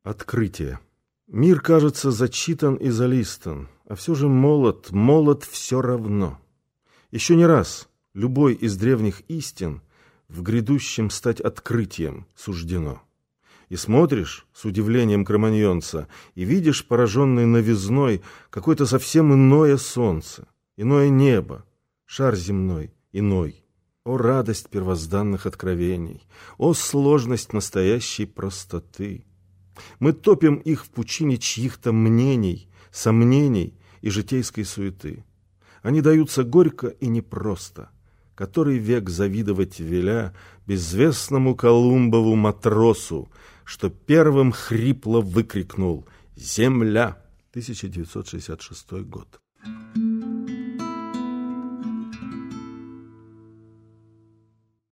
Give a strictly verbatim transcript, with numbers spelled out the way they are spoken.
Открытие. Мир, кажется, зачитан и залистан, а все же молод, молод все равно. Еще не раз любой из древних истин в грядущем стать открытием суждено. И смотришь с удивлением кроманьонца, и видишь, пораженный новизной, какое-то совсем иное солнце, иное небо, шар земной иной. О радость первозданных откровений! О сложность настоящей простоты! Мы топим их в пучине чьих-то мнений, сомнений и житейской суеты. Они даются горько и непросто. Который век завидовать веля безвестному Колумбову матросу, что первым хрипло выкрикнул «Земля!» тысяча девятьсот шестьдесят шестой год.